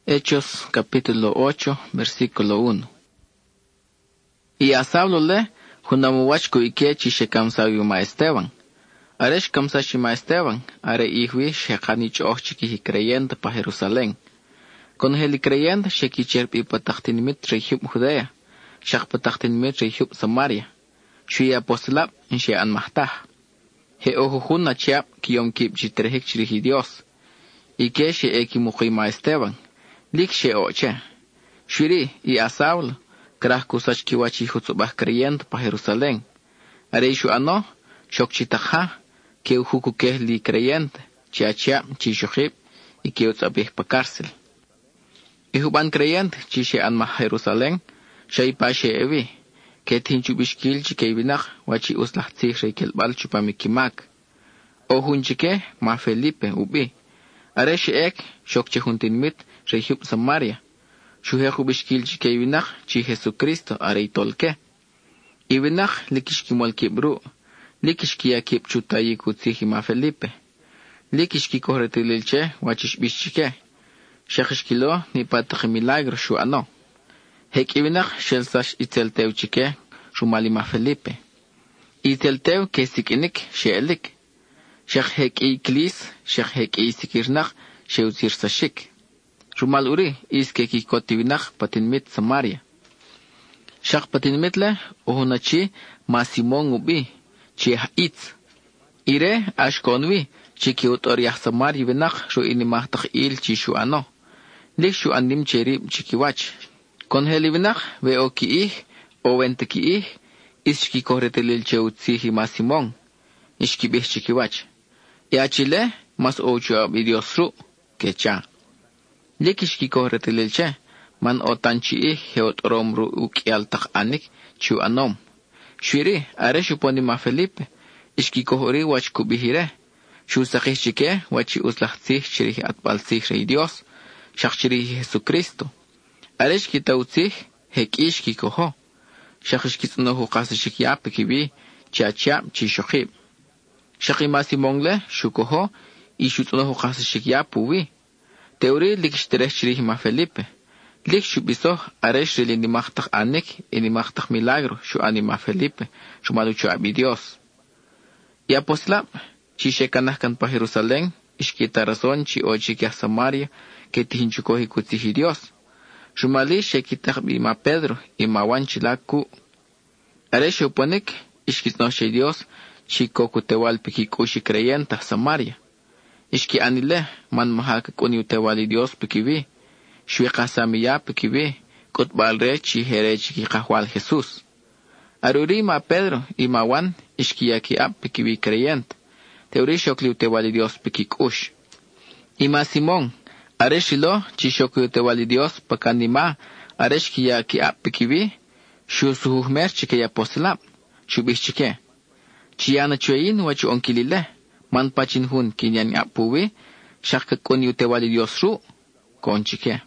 Hechos capítulo 8, versículo 1. Y a Saulo le, junamuwachku ike chishekamsawi ma Esteban. Aresh kamsashima Esteban, are ihwi shekanich ochiki creyente pa Jerusalén. Con heli creyente shekicherp y patachtinimit rehub Judea, shak patachtinimit rehub Samaria. Shui apostolap en she an mahtah. He ojuhun na chiap kiyom kip chitrehik chirihi Dios. Ike she eki muqima Esteban. Lik she oche. Shuri y a Saulo, krah kusach kiwachi hutzubah creyente pa Jerusalén. Are ishu ano, shok chitakha, que ujuku que li creyente, chia chishohib, y que utzabih pa cárcel. Ihuban creyente, chishe an ma Jerusalén, shay pa she evi, que tinchu bishkil chike binach, wachi uslah tzih reikel bal chupamikimak. O hunchike, ma Felipe, ubi. Are she ek, shok chehuntinmit, rehub Samaria. Shuhehu bishkil chike binach, chi Jesucristo, are itolke. Ibinach likishkimol kibru. Likishkia kip chutayi kutsihi ma Felipe. Likishki kohretililche, wachish bishchike. Shakishkilo ni patakh milagro shu ano. Hek ibinach shelsash itelteu chike, shumali ma Felipe. Itelteu kesikinik sheelik. Shak hek iklis, shak hek isikirnach, sheuzirsashik. Shumal uri, iske kikotivinach patinmit Samaria. Shak patinmitle, ohunachi, ma Simon ubi. Chieh itz. Ire ashkonwi, chiki utoriah Samari vinach, shu inimahtach il chishu ano. Lik shu andim cherib chikiwach. Kon heli vinach, ve o kiih, o wente kiih, iski kohretelil cheutsihi ma Simon. Iski bih chikiwach. Iachile, mas ochu ab idiosru, kecha. Lik iski kohretelil che, man o tanchiih, heot romru ukialtach anik, chu anom. Shwiri, are shuponi ma Felipe, ishki kohori wach kubihire, shu sakih chike, wachi uslahtzih chirih atbaltzih rey Dios, shak chirih Jesucristo. Are shki tautzih, hek ishki koho, shak ishki tsunohu qasa shiki apikibi, chiachap chishokhib. Shaki ma Simongle, shu koho, ishu tsunohu qasa shiki apuwi. Teori likishtereh chirih ma Felipe. Lik shubisoh aresh rili nimachtach anik y nimachtach milagro shu anima Felipe shu maluchu abi Dios. Y apostolap chi shekanahkan pa Jerusalén ishkita razón chi ochi kia Samaria que tihinchukohi kutihi Dios. Shu mali shekitach bi ma Pedro y ma wan chilaku. Aresh uponik ishkitnoche Dios chi kokutewal pikikushi creyenta Samaria. Ishki anile man mahaka kuni utewali Dios pikivi. Shui kasamiya pikibi, kutbalre chi herechi ki kahwal Jesús. Aruri ma Pedro y ma Juan ishkiya ki ap pikibi creyente. Teori shokli utewali Dios pikikush. Y ma Simón, areshilo chi shokli utewali Dios pakanima areshkiya ki ap pikibi, shu suhuhmer chike ya postelap, shubish chike. Chiyana chuein wachu onkilile, man pachin hun kinyan apuwi, shakakoni utewali Dios ru, kon chike.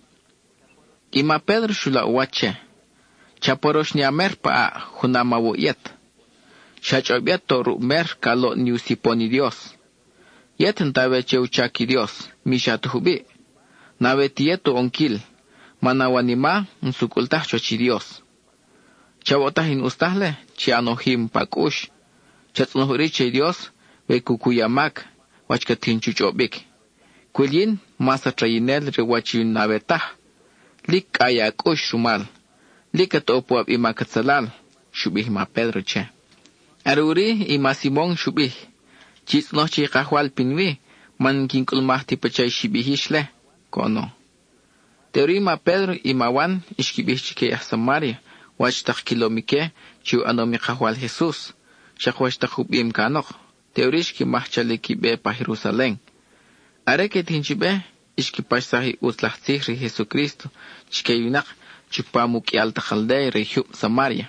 Ima Pedro shula uwache. Chaporosh ni amer pa hunama wo yet. Shachobiet toru mer kalo ni usiponi Dios. Yet ntawe che uchaki Dios, mishatuhubi. Nawe tieto onkil. Manawanima nsukultah chochi Dios. Chawotahin ustahle, chianohim pakush. Chatsunuhuriche Dios, we kukuyamak, wachkatin chuchobik. Kwilin, masa trayinel rewachin nawetah. Lik kaya kush shumal. Likat opuab ima katsalal. Shubih ma Pedro che. Aruri ima Simon shubih. Chis nochi kahwal pinwi. Man kinkulmahti pachay shibihishle. Kono. Teori ma Pedro ima wan ishkibih chike Samaria. Wachtak kilomike. Chiu anomi kahwal Jesus. Shakwachtak hubim kanok. Teorishki mahchaliki be pa Jerusalén. Areket hinchibe. Ishki pasahi uslahtzih re Jesucristo, chikayunak chupamuk y alta jaldei re Samaria.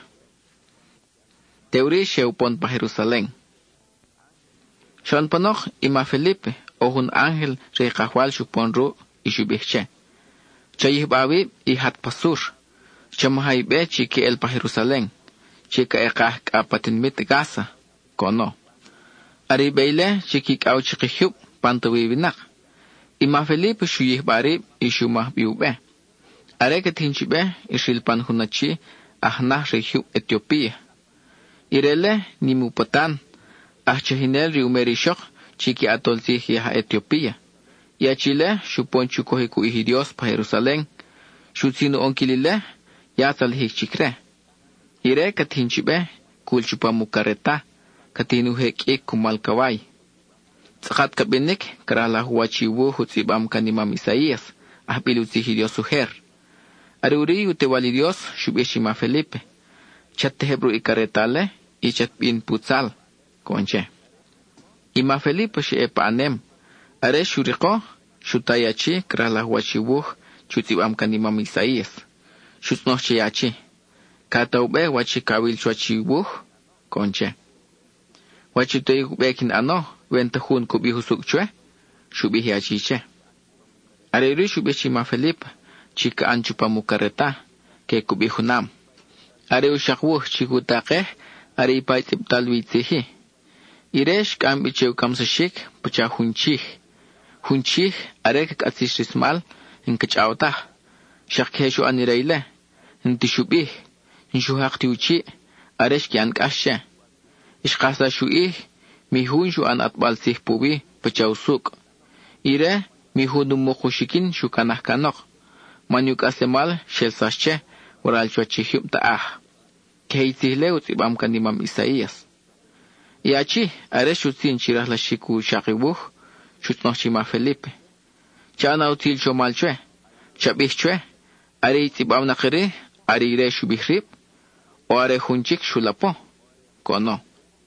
Teori sheupon pa Jerusalén. Shon panoch ima Felipe, ohun ángel re kahwal shupon ru y shubihche. Chayih babi y hat pasur. Chamahaibe chike el pa Jerusalén. Chika ekah kapatin mit Gaza. Kono. Aribeile chikik au chikihub pantawibinak. Ima Felipe shuyih barib y shumah biube. Are que tinchibe ishilpan hunachi ahnah regiu Etiopía. Irele ni mupatan ahchahinel riumerishok chiki atolzih yaha Etiopía. Ya Chile shupon chukohiku ihi Dios pa Jerusalén. Shutsinu onkilile ya salhik chikre. Ire katinchibe kulchupa mukareta katinu hek kumal kawai. Tsakat kabinik karala huachiwu hutzibam kanimam Isaías ahbilutzihi Dios suher. Aruri utewali Dios shubeshima Felipe. Chatte hebru ikaretale y chat bin putzal konche. Ima Felipe she epanem. Are shuriko shutayachi karala huachiwu chutzibam kanimam Isaías. Shutnoche yachi. Kataube wachi kawil chuachiwu konche. Wachitei bekin ano wentahun kubi husuk chue shubihi achiche. Areri shubeshima Felipe chika anchupa mukareta ke kubi hunam. Are ushakwu chikutake are ipaitib talwitzihi. Iresh kambichew kamsashik pacha hunchih. Hunchih are kakatsish rismal inkachawtah. Shakheshu anireile intishubih inshuhakti uchi aresh kian kashe. Ishkasa shuih mihun shu an atbal sih pubi pachausuk. Ire mihun mokoshikin shu kanah kanok. Manyuk asemal shel sasche waral chuachihum ta'ah. Kehitzile utzibam kanimam Isaías. Yachi aresh utzin chirah la shiku shakibuh shutnochima Felipe. Chana util chomal chue. Chabih chue. Are itzibam nakiri are ire shubihrib. O are hunchik shulapo. Kono.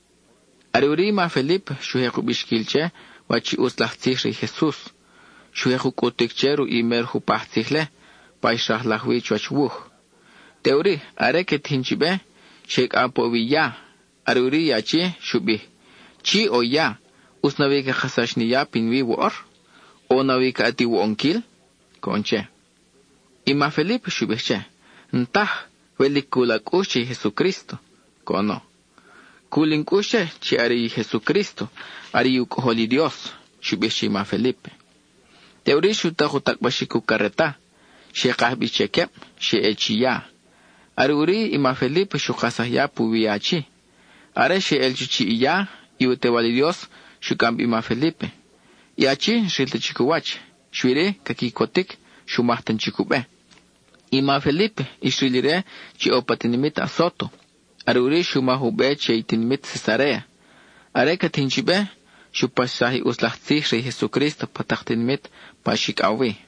Arurima Felipe shuheku bishkilche wachi uslahtzihri Jesus. Shuheku kutikcheru imerhu pahtzichle paishrah lahwi chuachwuh. Teori areke tinchibe shek apoviya. Aruri yachi shubih. Chi o ya usnavika khasashniya pinwi wor o navika ati wonkil konche. Ima Felipe shubihche. Ntah velikulak ushi Jesucristo. Kono. Kulinkushe chi ari Jesucristo, ari ukoholi Dios, shubeshima Felipe. Teori shutahu takbashiku kareta, she kahbichekep, she echiya. Aruri ima Felipe shukasahya puviachi. Are she elchichi iya, iutewali Dios, shukam ima Felipe. Yachi shilte chikuwach, shwire kakikotik, shumahtan chikube. Ima Felipe ishrilire chi opatinimit asoto. Aruri shumahube cheitinmit Cesarea. Areka tinchibe shupasahi uslahtzih Jesucristo pataktinmit pashik awi.